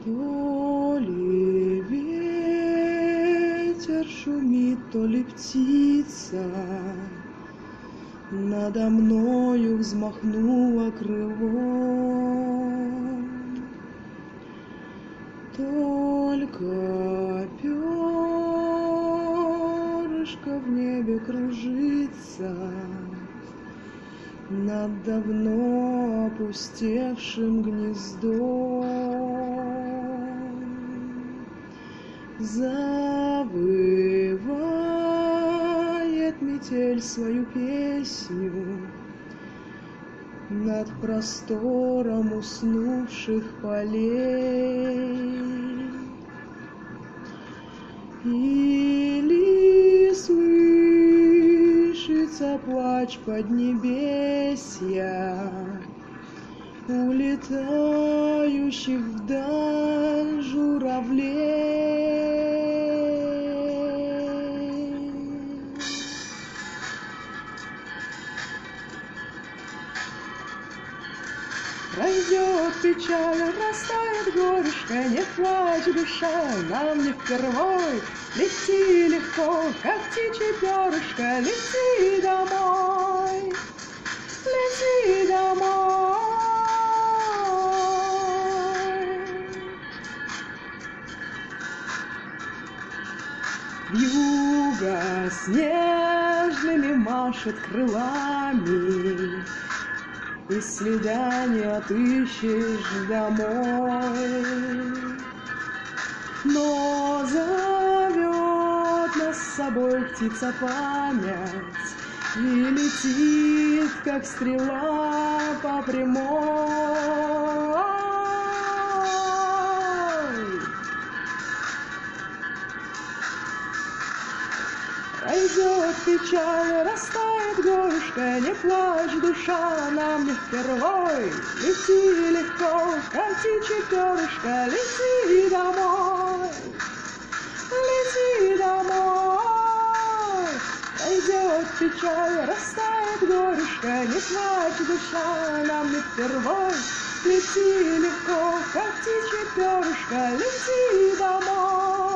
То ли ветер шумит, то ли птица надо мною взмахнула крылом. Только перышко в небе кружится над давно опустевшим гнездом. Завывает метель свою песню над простором уснувших полей. Или слышится плач поднебесья улетающих вдаль журавлей. Пройдет печаль, растает горюшка, не плачь, душа, нам не впервой. Лети легко, как птичье перышко, лети домой, лети домой. Вьюга снежными машет крылами, и следа не отыщешь домой. Но зовет нас с собой птица память и летит, как стрела по прямой. Пройдет печаль, растает горюшка, не плачь, душа, нам не впервой. Лети легко, как птичье перышко, лети домой, лети домой. Пройдет печаль, растает горюшка, не плачь, душа, нам не впервой. Лети легко, как птичье перышко, лети домой.